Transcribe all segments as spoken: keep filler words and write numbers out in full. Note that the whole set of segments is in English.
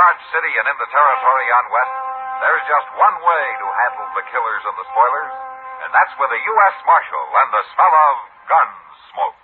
Dodge City and in the territory on West, there's just one way to handle the killers and the spoilers, and that's with a U S Marshal and the smell of gun smoke.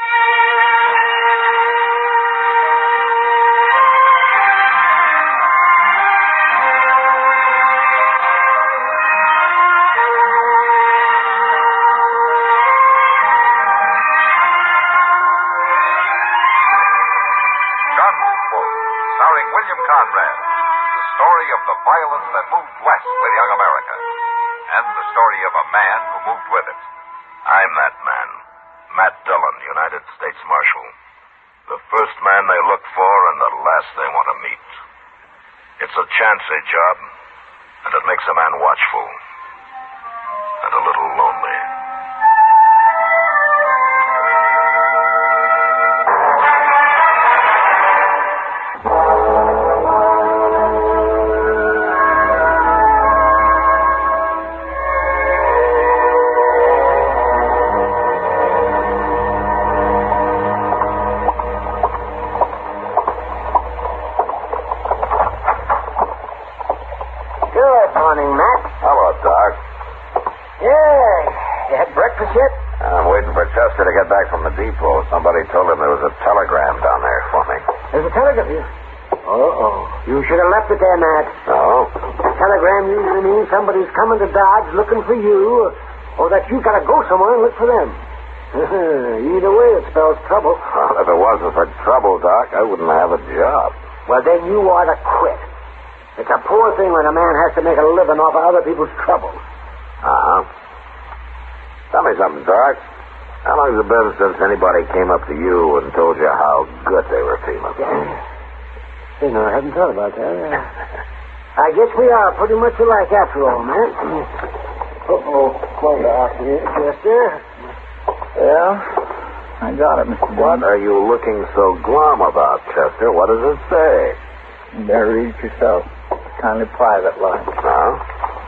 William Conrad, the story of the violence that moved west with young America, and the story of a man who moved with it. I'm that man, Matt Dillon, United States Marshal. The first man they look for and the last they want to meet. It's a chancy job, and it makes a man watchful and a little lonely. To get back from the depot, somebody told him there was a telegram down there for me. There's a telegram? Uh-oh. You should have left it there, Matt. No? A telegram usually means somebody's coming to Dodge looking for you, or that you've got to go somewhere and look for them. Either way, it spells trouble. Well, if it wasn't for trouble, Doc, I wouldn't have a job. Well, then you ought to quit. It's a poor thing when a man has to make a living off of other people's trouble. Uh-huh. Tell me something, Doc. How long has it been since anybody came up to you and told you how good they were feeling? Yeah. You know, I hadn't thought about that. I guess we are pretty much alike after all, man. Uh-oh. Well, Doc, here, Chester. Yeah, I got it, Mister What are you looking so glum about, Chester? What does it say? You better read it yourself. Kindly private line. Huh?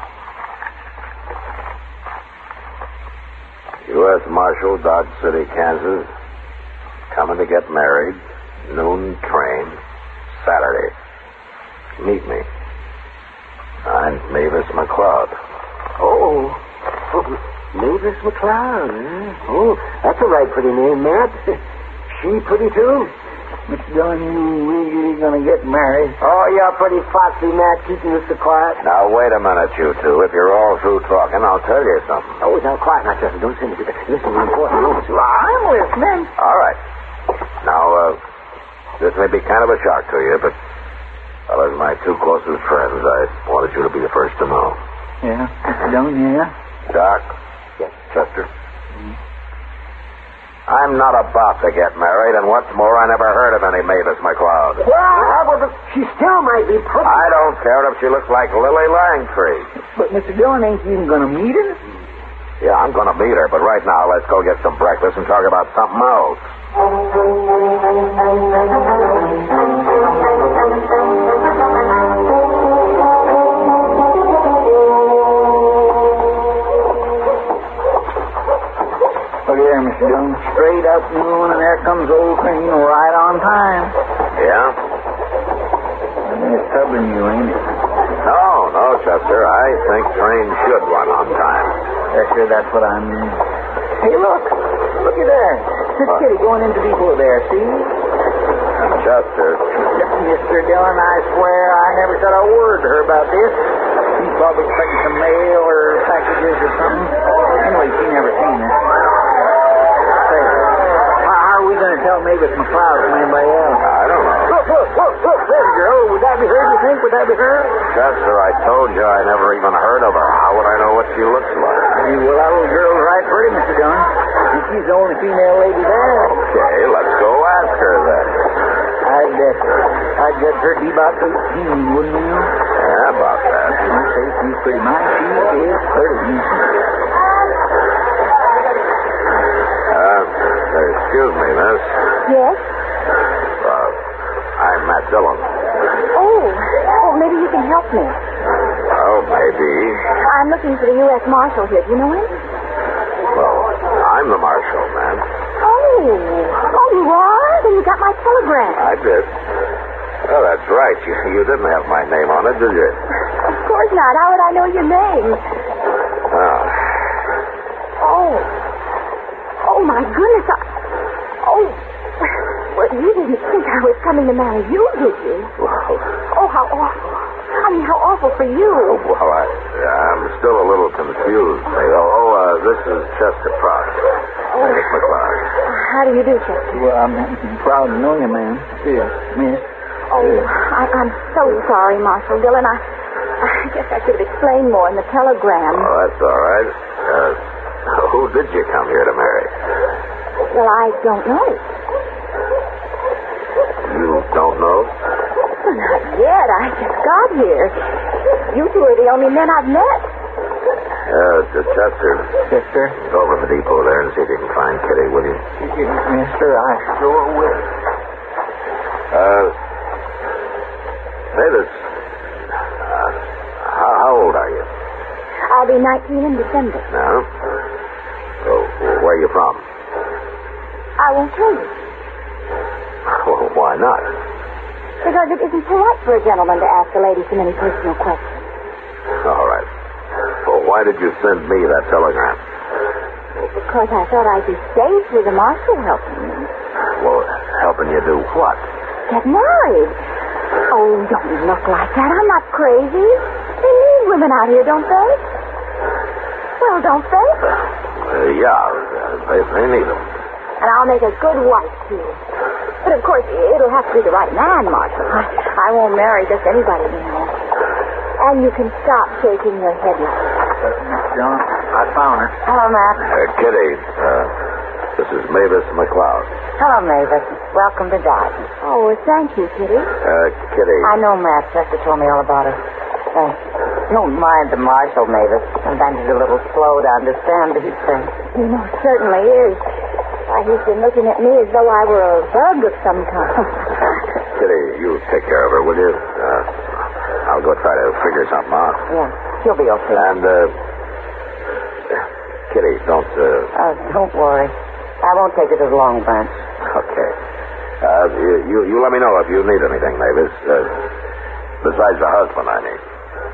U S Marshal, Dodge City, Kansas. Coming to get married. Noon train. Saturday. Meet me. Signed, Mavis McLeod. Oh. oh Mavis McLeod, eh? Oh, that's a right pretty name, Matt. She pretty, too? Mister Dillon, you really going to get married? Oh, you're pretty foxy, Matt, keeping this so quiet. Now, wait a minute, you two. If you're all through talking, I'll tell you something. Oh, now, quiet now, Chester. Don't say anything. Listen to important news. I'm listening. All right. Now, uh, this may be kind of a shock to you, but, well, as my two closest friends, I wanted you to be the first to know. Yeah, Mister Dillon, yeah? Doc? Yes. Chester? Mm-hmm. I'm not about to get married, and what's more, I never heard of any Mavis McLeod. Well, but she still might be pretty. I don't care if she looks like Lily Langtree. But, Mister Dillon, ain't you even going to meet her? Yeah, I'm going to meet her, but right now, let's go get some breakfast and talk about something else. Look here, Mister Dillon. Straight up noon, and there comes old Crane right on time. Yeah? I mean, it's troubling you, ain't it? No, no, Chester. I think train should run on time. Yeah, sure, that's what I mean. Hey, look. Look at there. This What? kitty going into depot there, see? Chester. Mister Dillon, I swear I never said a word to her about this. She's probably expecting some mail or packages or something. Anyway, she never seen her. Say, how, how are we going to tell Mavis McLeod from anybody else? I don't know. Look, look, look, look, there's a girl. Would that be her, do you think? Would that be her? Chester, I told you I never even heard of her. How would I know what she looks like? Hey, well, that little girl's right pretty, Mister Dillon. And she's the only female lady there. Okay, let's go ask her then. I'd, uh, I'd judge her to be about eighteen, wouldn't you? Yeah, about that. You say she's pretty nice. She is pretty. Uh, excuse me, miss. Yes? Uh, I'm Matt Dillon. Oh, oh, maybe you can help me. Oh, maybe. I'm looking for the U S Marshal here. Do you know him? Well, I'm the marshal, man. Oh, oh, you are? Then you got my telegram. I did. Oh, that's right. You, you didn't have my name on it, did you? Of course not. How would I know your name? Oh. Oh. Oh, my goodness. I... Oh. Well, you didn't think I was coming to marry you, did you? Well, Oh, how awful. I mean, how awful for you. well I, I'm still a little confused. Oh, oh uh, this is Chester Prout. Oh. Mavis McLeod. How do you do, Chester? Well, I'm proud to know you, ma'am. Yes, miss. Oh, I, I'm so sorry, Marshal Dillon. I, I guess I should have explained more in the telegram. Oh, that's all right. Uh, who did you come here to marry? Well, I don't know. You don't know? Well, not yet. I just got here. You two are the only men I've met. Uh, it's Chester. Chester? Go over to the depot there and see if you can find Kitty, will you? Mister, I sure will. Uh, Mavis, uh, how, how old are you? I'll be nineteen in December. No? So, where are you from? I won't tell you. Well, why not? Because it isn't polite for a gentleman to ask a lady so many personal questions. All right. Well, why did you send me that telegram? Well, because I thought I'd be safe with the marshal helping me. Well, helping you do what? Get married. Oh, don't look like that. I'm not crazy. They need women out here, don't they? Well, don't they? Uh, yeah, uh, they, they need them. And I'll make a good wife, too. But, of course, it'll have to be the right man, Marshal. I, I won't marry just anybody, you know. And you can stop shaking your head like that. John, I found her. Hello, Matt. Uh, Kitty, uh, this is Mavis McLeod. Hello, Mavis. Welcome to Dodge. Oh, well, thank you, Kitty. Uh, Kitty. I know, Matt. Chester told me all about it. Thanks. Don't mind the marshal, Mavis. Sometimes he's a little slow to understand these things. He most certainly is. Why, he's been looking at me as though I were a bug of some kind. Kitty, you take care of her, will you? Uh, I'll go try to figure something out. Yeah, she'll be okay. And, uh, Kitty, don't, uh... Oh, don't worry. I won't take it to the Long Branch. Okay. Uh, you, you, you let me know if you need anything, Mavis. Uh, besides the husband I need.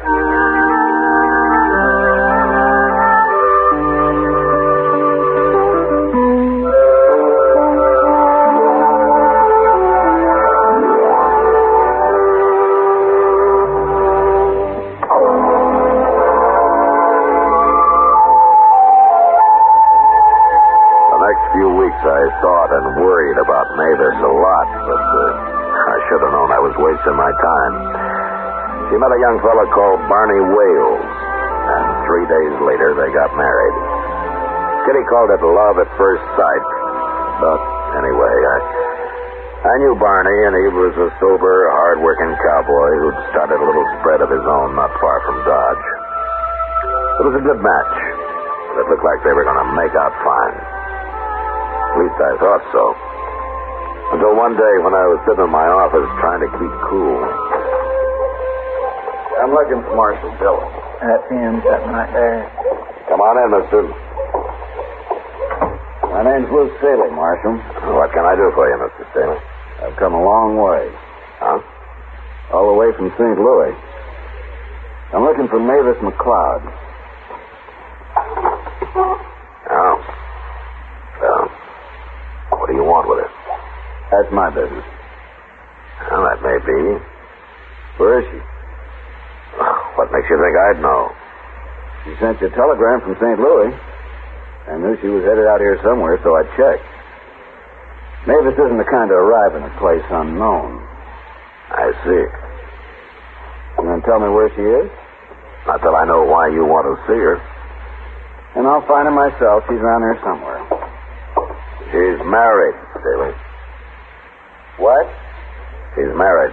I thought and worried about Mavis a lot, but uh, I should have known I was wasting my time. She met a young fellow called Barney Wales, and three days later they got married. Kitty called it love at first sight, but anyway, I, I knew Barney, and he was a sober, hard-working cowboy who'd started a little spread of his own not far from Dodge. It was a good match. It looked like they were going to make out fine. At least I thought so. Until one day when I was sitting in my office trying to keep cool. I'm looking for Marshal Dillon. That's him, sitting right there. Come on in, mister. My name's Lou Staley, Marshal. What can I do for you, Mister Staley? I've come a long way. Huh? All the way from Saint Louis. I'm looking for Mavis McLeod. Oh. Well, what do you want with her? That's my business. Well, that may be. Where is she? What makes you think I'd know? She sent you a telegram from Saint Louis. I knew she was headed out here somewhere, so I checked. Mavis isn't the kind to arrive in a place unknown. I see. You going to tell me where she is? Not till I know why you want to see her. And I'll find her myself. She's around here somewhere. She's married, Staley. What? She's married.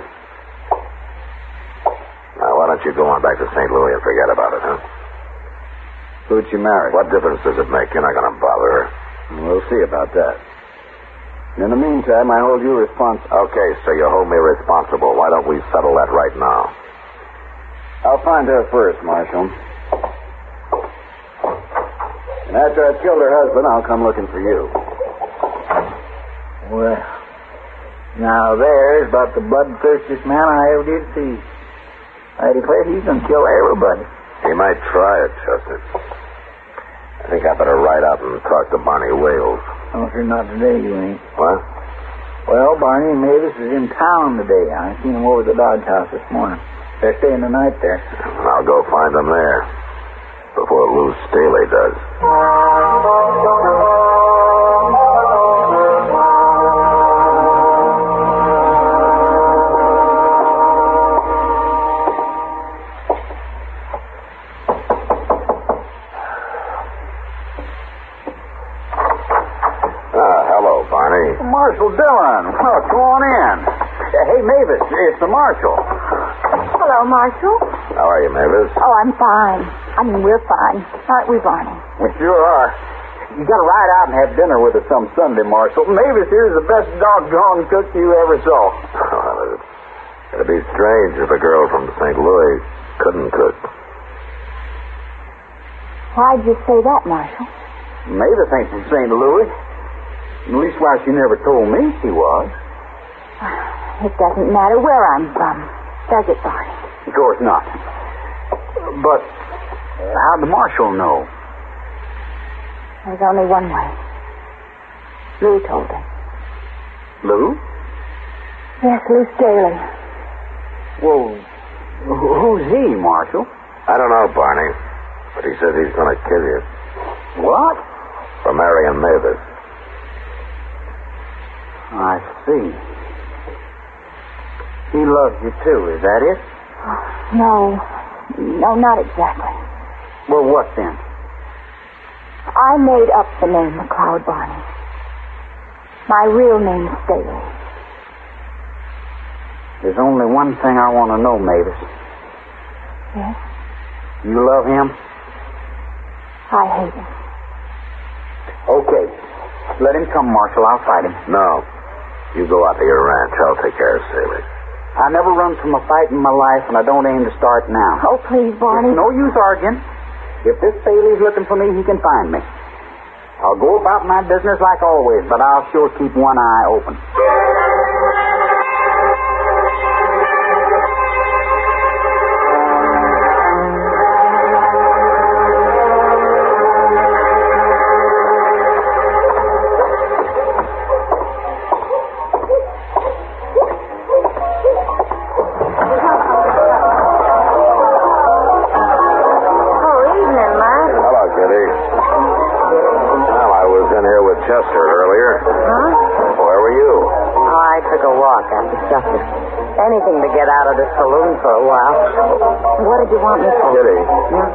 Now, why don't you go on back to Saint Louis and forget about it, huh? Who'd she marry? What difference does it make? You're not going to bother her. We'll see about that. In the meantime, I hold you responsible. Okay, so you hold me responsible. Why don't we settle that right now? I'll find her first, Marshal. And after I've killed her husband, I'll come looking for you. Well, Now there's about the bloodthirstiest man I ever did see. I declare he's gonna kill everybody. He might try it, Chester. I think I better ride out and talk to Barney Wales. Oh, sure, not today, you ain't. What? Well, Barney Mavis is in town today. I seen him over at the Dodge House this morning. They're staying the night there. I'll go find them there before Lou Staley does. Marshal Dillon. Well, come on in. Hey, Mavis, it's the Marshal. Hello, Marshal. How are you, Mavis? Oh, I'm fine. I mean, we're fine. Aren't we, Barney? We sure are. You gotta ride out and have dinner with us some Sunday, Marshal. Mavis here's the best doggone cook you ever saw. Well, it'd be strange if a girl from Saint Louis couldn't cook. Why'd you say that, Marshal? Mavis ain't from Saint Louis. At least why she never told me she was. It doesn't matter where I'm from, does it, Barney? Of course not. But how'd the Marshal know? There's only one way. Lou told him. Lou? Yes, Lou Staley. Well, who's he, Marshal? I don't know, Barney, but he says he's going to kill you. What? For marrying Mavis. I see. He loves you, too. Is that it? No. No, not exactly. Well, what then? I made up the name McLeod, Barney. My real name's Staley. There's only one thing I want to know, Mavis. Yes? You love him? I hate him. Okay. Let him come, Marshal. I'll fight him. No. You go out to your ranch. I'll take care of Staley. I never run from a fight in my life, and I don't aim to start now. Oh, please, Barney. It's no use arguing. If this Staley's looking for me, he can find me. I'll go about my business like always, but I'll sure keep one eye open. Chester earlier. Huh? Where were you? Oh, I took a walk after supper. Anything to get out of the saloon for a while. What did you want me for? Kitty. Yeah?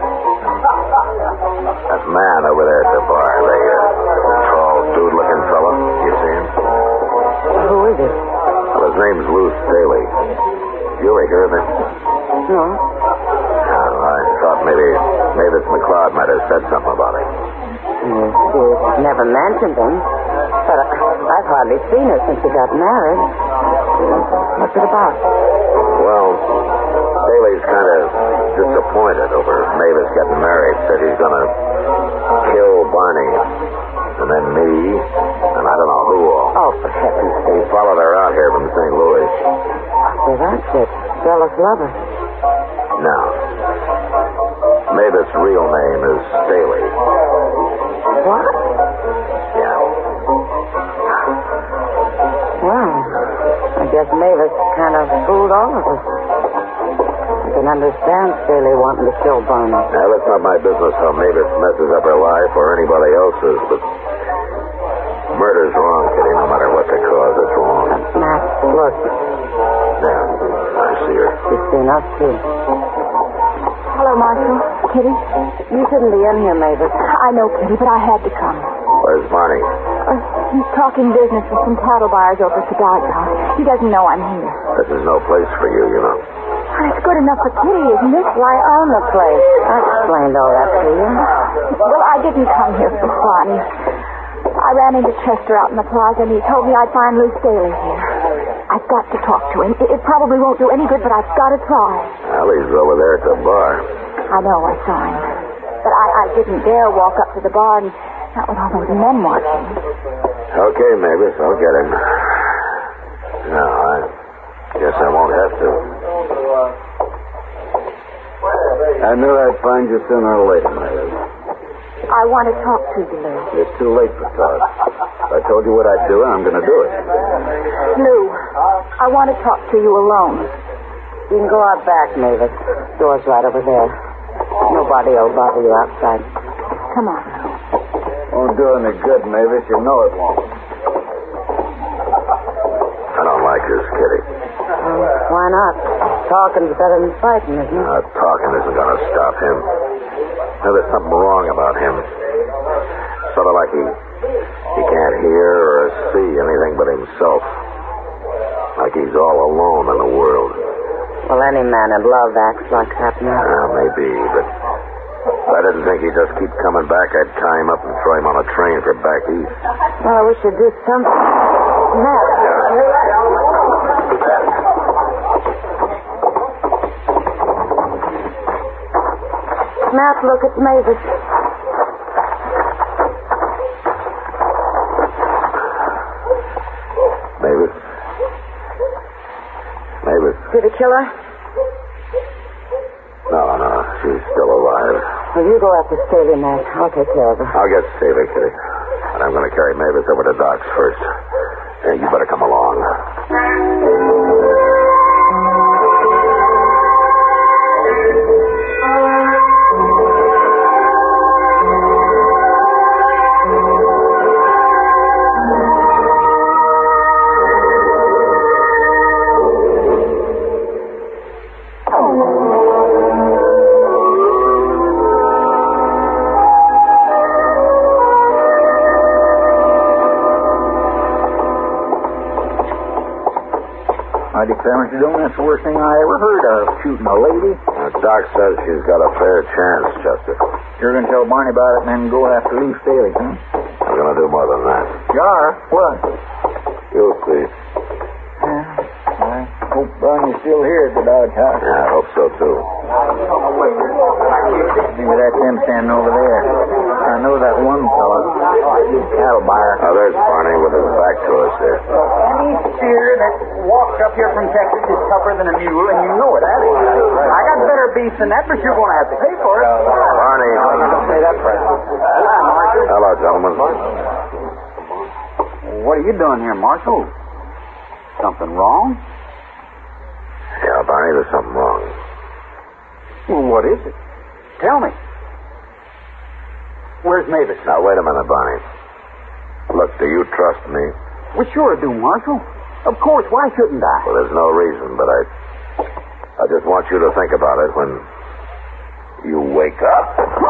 That man over there at the bar, the uh, tall, dude-looking fellow. You see him? Who is it? Well, his name's Lou Staley. You ever hear of him? No. Oh, I thought maybe Mavis McLeod might have said something about him. Yes, she's never mentioned him. But I, I've hardly seen her since she got married. What's it about? Well, Staley's kind of disappointed over Mavis getting married. Said he's going to kill Barney. And then me. And I don't know who all. Oh, for heaven's He sake. followed her out here from Saint Louis. So that's it. Jealous lover. Now, Mavis' real name is Staley. What? Yeah. Well, I guess Mavis kind of fooled all of us. I can understand Staley wanting to kill Barney. Now, that's not my business how Mavis messes up her life or anybody else's, but murder's wrong, Kitty, no matter what the cause, it's wrong. Matt, look. Yeah, I see her. She's seen us, too. Hello, Marshal. Kitty? You shouldn't be in here, Mavis. I know, Kitty, but I had to come. Where's Barney? Uh, he's talking business with some cattle buyers over at the Dodge House. He doesn't know I'm here. This is no place for you, you know. Well, it's good enough for Kitty, isn't it? Why own the place? I explained all that to you. Well, I didn't come here for fun. I ran into Chester out in the plaza, and he told me I'd find Lou Staley here. I've got to talk to him. It, it probably won't do any good, but I've got to try. Well, he's over there at the bar. I know, I saw him. But I, I didn't dare walk up to the bar, and not with all those men watching. Okay, Mavis, I'll get him. No, I guess I won't have to. I knew I'd find you sooner or later, Mavis. I want to talk to you, Lou. It's too late for talk. I told you what I'd do, and I'm going to do it. Lou, I want to talk to you alone. You can go out back, Mavis. Door's right over there. Nobody will bother you outside. Come on. Won't do any good, Mavis. You know it won't. I don't like this, Kitty. Well, why not? Talking's better than fighting, isn't it? Uh, talking isn't going to stop him. Now, there's something wrong about him. Sort of like he he can't hear or see anything but himself. Like he's all alone in the world. Well, any man in love acts like that now. Well, maybe, but if I didn't think he'd just keep coming back, I'd tie him up and throw him on a train for back east. Well, I wish you'd do something. Matt. Matt, look, it's Mavis. Mavis? Mavis? Did he kill her? No, no, she's still alive. Well, you go after Staley, Matt. I'll take care of her. I'll get Staley, Kitty. And I'm going to carry Mavis over to Doc's first. Hey, you better come along. I declare, Mister Dillon, that's the worst thing I ever heard of, shooting a lady. Now, Doc says she's got a fair chance, Chester. You're going to tell Barney about it and then go after Lou Staley, huh? I'm going to do more than that. You are? What? You'll see. Yeah, I hope Barney's still here at the Dodge House. Yeah, I hope so, too. Maybe that's him standing over there. I know that one fella. He's a cattle buyer. Now, there's Barney with his back to us there. Any steer that walks up here from Texas is tougher than a mule, and you know it, Abby. I got better beef than that, but you're going to have to pay for it. Barney. Don't say that, President. Hi, Marshal. Hello, gentlemen. What are you doing here, Marshal? Something wrong? Yeah, Barney, there's something wrong. Well, what is it? Tell me. Where's Mavis? Now, wait a minute, Barney. Look, do you trust me? We sure do, Marshal. Of course, why shouldn't I? Well, there's no reason, but I... I just want you to think about it when you wake up.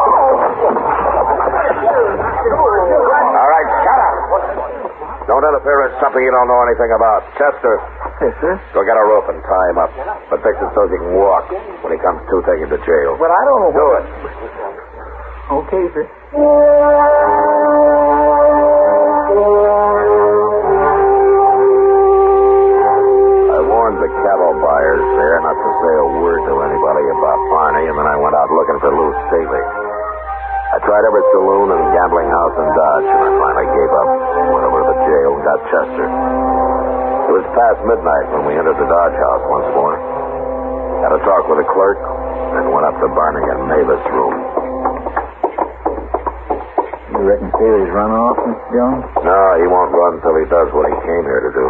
All right, shut up. Don't interfere in something you don't know anything about. Chester. Yes, sir. Go get a rope and tie him up. But fix it so he can walk. When he comes to, take him to jail. But I don't know. Do it. Okay, sir. I warned the cattle buyers there not to say a word to anybody about Barney, and then I went out looking for Lou Staley. I tried every saloon and gambling house in Dodge, and I finally gave up. Went over to the jail and got Chester. It was past midnight when we entered the Dodge house once more. Had a talk with the clerk, and went up to Barney and Mavis' room. You reckon Staley's run off, Mister Jones? No, he won't run until he does what he came here to do.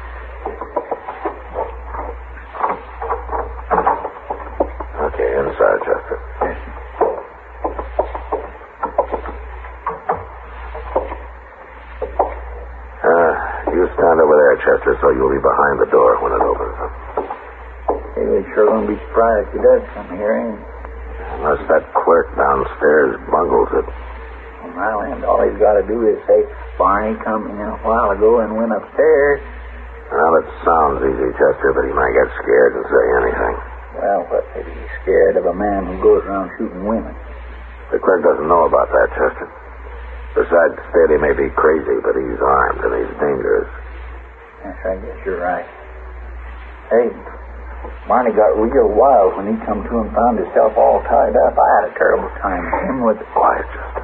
Okay, inside, Chester. Yes, sir. Uh, you stand over there, Chester, so you'll be behind the door when it opens. Staley's sure going to be surprised if he does come here, ain't he? Unless that clerk downstairs bungles it. Well, and all he's got to do is say, Barney come in a while ago and went upstairs. Well, it sounds easy, Chester, but he might get scared and say anything. Well, what if he's scared of a man who goes around shooting women? The clerk doesn't know about that, Chester. Besides, Staley may be crazy, but he's armed and he's dangerous. Yes, I guess you're right. Hey, Barney got real wild when he come to and found himself all tied up. I had a terrible time with him with... Quiet, Chester.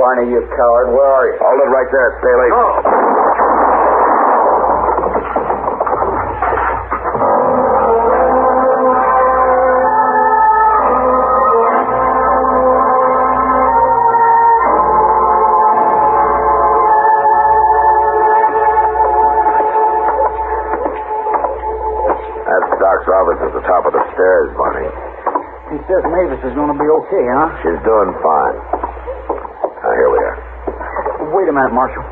Barney, you coward. Where are you? Hold it right there, Staley. Oh. Doc's office at the top of the stairs, Barney. He says Mavis is going to be okay, huh? She's doing fine. Now, here we are. Wait a minute, Marshal.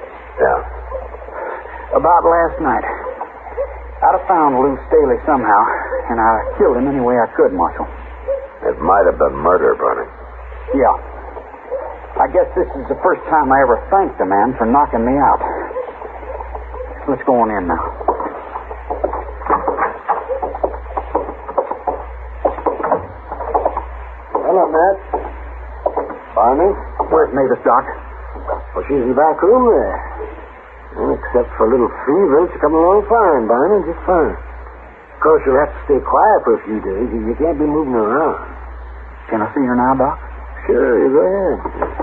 Yeah. About last night, I'd have found Lou Staley somehow, and I killed him any way I could, Marshal. It might have been murder, Barney. Yeah. I guess this is the first time I ever thanked the man for knocking me out. Let's go on in now. Hello, Matt. Barney? Where's Mavis, Doc? Well, she's in the back room there. Well, except for a little fever, she's coming along fine, Barney, just fine. Of course, you'll have to stay quiet for a few days. You can't be moving around. Can I see her now, Doc? Sure, you go ahead.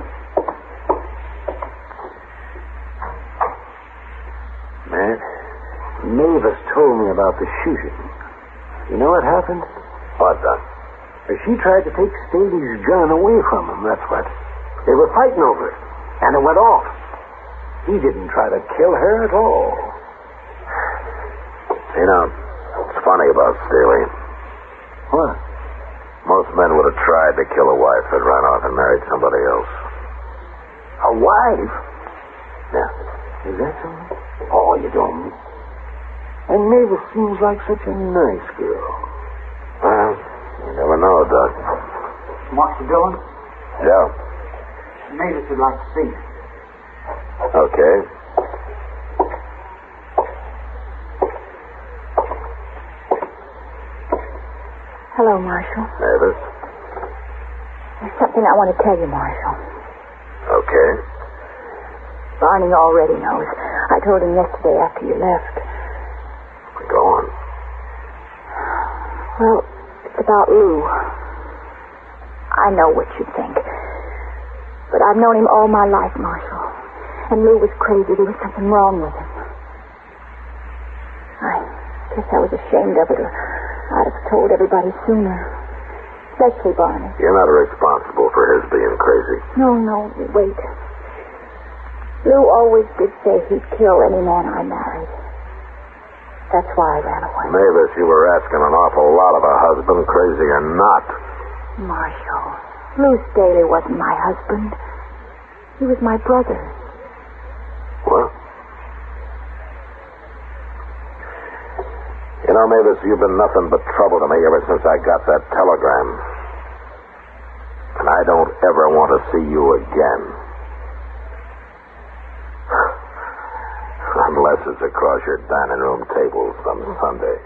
Matt, Mavis told me about the shooting. You know what happened? What, Doc? She tried to take Staley's gun away from him, that's what. They were fighting over it, and it went off. He didn't try to kill her at all. You know, it's funny about Staley. What? Most men would have tried to kill a wife that ran off and married somebody else. A wife? Yeah. Is that so? Oh, you don't. And Mavis seems like such a nice girl. Well, you never know, Doc. Master Dillon? Yeah. Mavis would like to see you. Okay. Hello, Marshal. Mavis. There's something I want to tell you, Marshal. Okay. Barney already knows. I told him yesterday after you left. Go on. Well, it's about Lou. I know what you think. But I've known him all my life, Marshal. And Lou was crazy. There was something wrong with him. I guess I was ashamed of it, or I'd have told everybody sooner. Especially Barney. You're not responsible for his being crazy. No, no, wait. Lou always did say he'd kill any man I married. That's why I ran away. Mavis, you were asking an awful lot of a husband, crazy or not. Marshal, Lou Staley wasn't my husband. He was my brother. What? You know, Mavis, you've been nothing but trouble to me ever since I got that telegram. And I don't ever want to see you again. Unless it's across your dining room table some Sunday.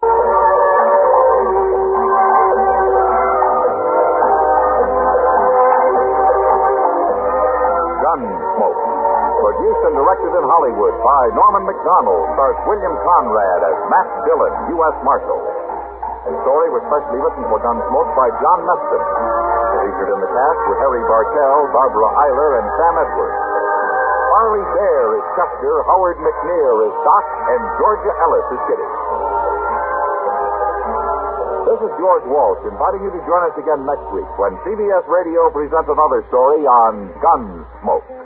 Gunsmoke. Produced and directed in Hollywood by Norman McDonald, stars William Conrad as Matt Dillon, U S Marshal. The story was specially written for Gunsmoke by John Meston. Featured in the cast were Harry Bartell, Barbara Eiler, and Sam Edwards. Barley Bear is Chester, Howard McNear is Doc, and Georgia Ellis is Kitty. This is George Walsh inviting you to join us again next week when C B S Radio presents another story on Gunsmoke.